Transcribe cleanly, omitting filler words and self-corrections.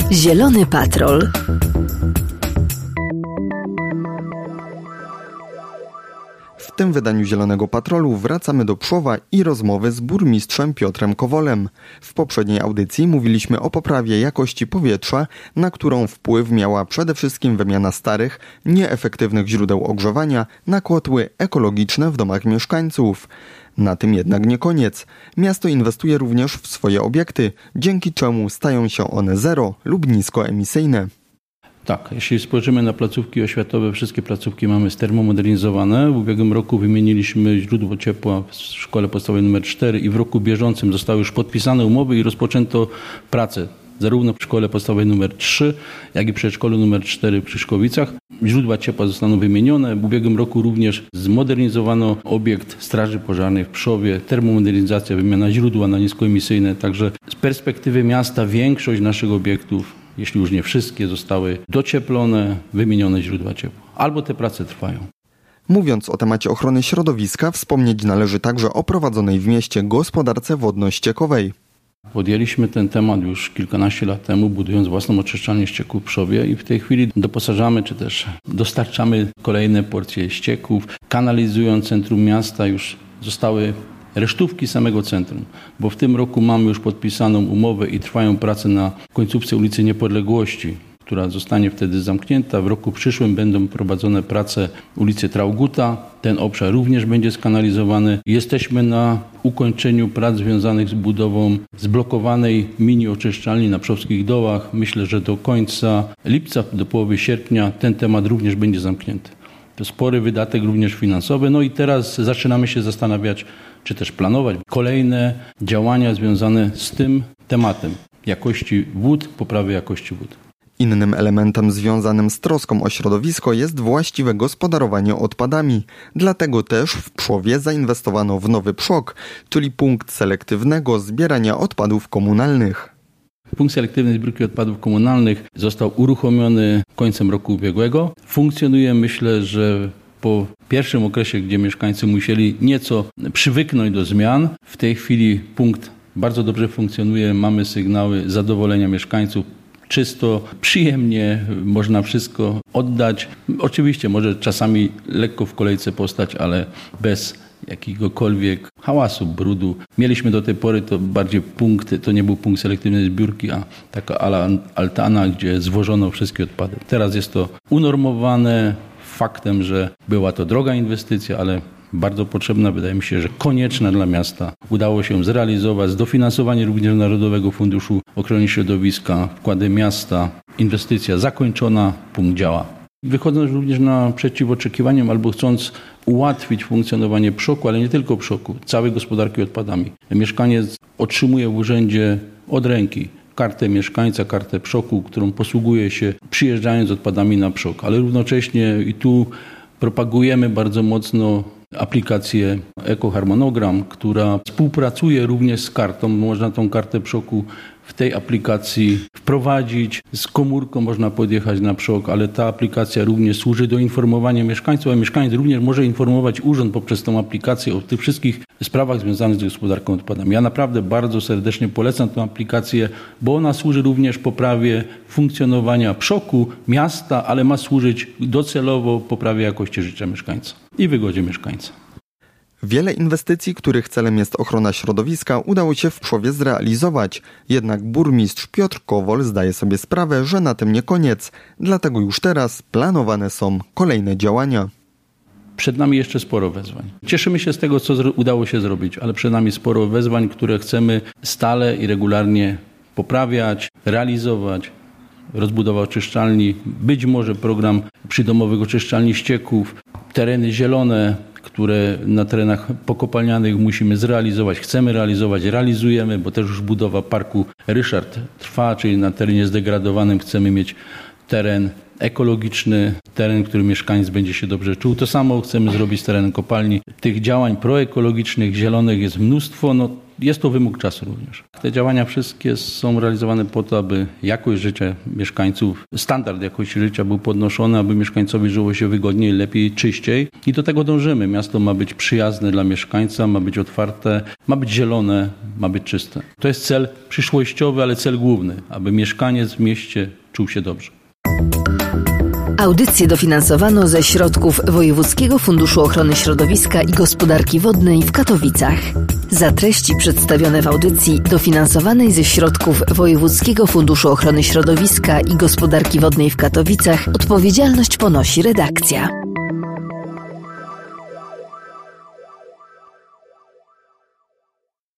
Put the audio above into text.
Zielony Patrol. W tym wydaniu Zielonego Patrolu wracamy do Pszczowa i rozmowy z burmistrzem Piotrem Kowolem. W poprzedniej audycji mówiliśmy o poprawie jakości powietrza, na którą wpływ miała przede wszystkim wymiana starych, nieefektywnych źródeł ogrzewania na kotły ekologiczne w domach mieszkańców. Na tym jednak nie koniec. Miasto inwestuje również w swoje obiekty, dzięki czemu stają się one zero lub niskoemisyjne. Tak, jeśli spojrzymy na placówki oświatowe, wszystkie placówki mamy stermomodernizowane. W ubiegłym roku wymieniliśmy źródło ciepła w szkole podstawowej nr 4 i w roku bieżącym zostały już podpisane umowy i rozpoczęto pracę zarówno w szkole podstawowej nr 3, jak i przedszkolu nr 4 w Krzyszkowicach. Źródła ciepła zostaną wymienione. W ubiegłym roku również zmodernizowano obiekt Straży Pożarnej w Pszczowie, termomodernizacja, wymiana źródła na niskoemisyjne. Także z perspektywy miasta większość naszych obiektów, jeśli już nie wszystkie, zostały docieplone, wymienione źródła ciepła. Albo te prace trwają. Mówiąc o temacie ochrony środowiska, wspomnieć należy także o prowadzonej w mieście gospodarce wodno-ściekowej. Podjęliśmy ten temat już kilkanaście lat temu, budując własną oczyszczalnię ścieków w Pszczowie i w tej chwili doposażamy czy też dostarczamy kolejne porcje ścieków. Kanalizując centrum miasta już zostały resztówki samego centrum, bo w tym roku mamy już podpisaną umowę i trwają prace na końcówce ulicy Niepodległości, która zostanie wtedy zamknięta. W roku przyszłym będą prowadzone prace ulicy Trauguta. Ten obszar również będzie skanalizowany. Jesteśmy na ukończeniu prac związanych z budową zblokowanej mini oczyszczalni na Pszczowskich Dołach. Myślę, że do końca lipca, do połowy sierpnia ten temat również będzie zamknięty. To spory wydatek również finansowy. No i teraz zaczynamy się zastanawiać, czy też planować kolejne działania związane z tym tematem jakości wód, poprawy jakości wód. Innym elementem związanym z troską o środowisko jest właściwe gospodarowanie odpadami. Dlatego też w Pszczowie zainwestowano w nowy PSZOK, czyli punkt selektywnego zbierania odpadów komunalnych. Punkt selektywnej zbiórki odpadów komunalnych został uruchomiony końcem roku ubiegłego. Funkcjonuje, myślę, że po pierwszym okresie, gdzie mieszkańcy musieli nieco przywyknąć do zmian, w tej chwili punkt bardzo dobrze funkcjonuje, mamy sygnały zadowolenia mieszkańców. Czysto, przyjemnie, można wszystko oddać. Oczywiście może czasami lekko w kolejce postać, ale bez jakiegokolwiek hałasu, brudu. Mieliśmy do tej pory to bardziej punkty, to nie był punkt selektywnej zbiórki, a taka altana, gdzie zwożono wszystkie odpady. Teraz jest to unormowane faktem, że była to droga inwestycja, ale bardzo potrzebna, wydaje mi się, że konieczna dla miasta. Udało się zrealizować z dofinansowaniem również Narodowego Funduszu Ochrony Środowiska, wkłady miasta, inwestycja zakończona, punkt działa. Wychodząc również naprzeciw oczekiwaniom albo chcąc ułatwić funkcjonowanie PSZOK-u, ale nie tylko PSZOK-u, całej gospodarki odpadami. Mieszkaniec otrzymuje w urzędzie od ręki kartę mieszkańca, kartę PSZOK-u, którą posługuje się przyjeżdżając z odpadami na PSZOK, ale równocześnie i tu propagujemy bardzo mocno aplikację Ekoharmonogram, która współpracuje również z kartą. Można tą kartę PSZOK-u w tej aplikacji wprowadzić. Z komórką można podjechać na PSZOK, ale ta aplikacja również służy do informowania mieszkańców, a mieszkaniec również może informować urząd poprzez tą aplikację o tych wszystkich sprawach związanych z gospodarką odpadami. Ja naprawdę bardzo serdecznie polecam tę aplikację, bo ona służy również poprawie funkcjonowania PSZOK-u, miasta, ale ma służyć docelowo poprawie jakości życia mieszkańca i wygodzie mieszkańca. Wiele inwestycji, których celem jest ochrona środowiska, udało się w Pszczowie zrealizować. Jednak burmistrz Piotr Kowol zdaje sobie sprawę, że na tym nie koniec. Dlatego już teraz planowane są kolejne działania. Przed nami jeszcze sporo wyzwań. Cieszymy się z tego, co udało się zrobić, ale przed nami sporo wyzwań, które chcemy stale i regularnie poprawiać, realizować. Rozbudowa oczyszczalni, być może program przydomowych oczyszczalni ścieków, tereny zielone, które na terenach pokopalnianych musimy zrealizować, chcemy realizować, realizujemy, bo też już budowa parku Ryszard trwa, czyli na terenie zdegradowanym chcemy mieć teren ekologiczny, teren, w którym mieszkaniec będzie się dobrze czuł. To samo chcemy zrobić z terenem kopalni. Tych działań proekologicznych, zielonych jest mnóstwo. jest to wymóg czasu również. Te działania wszystkie są realizowane po to, aby jakość życia mieszkańców, standard jakości życia był podnoszony, aby mieszkańcowi żyło się wygodniej, lepiej, czyściej i do tego dążymy. Miasto ma być przyjazne dla mieszkańca, ma być otwarte, ma być zielone, ma być czyste. To jest cel przyszłościowy, ale cel główny, aby mieszkaniec w mieście czuł się dobrze. Audycję dofinansowano ze środków Wojewódzkiego Funduszu Ochrony Środowiska i Gospodarki Wodnej w Katowicach. Za treści przedstawione w audycji dofinansowanej ze środków Wojewódzkiego Funduszu Ochrony Środowiska i Gospodarki Wodnej w Katowicach odpowiedzialność ponosi redakcja.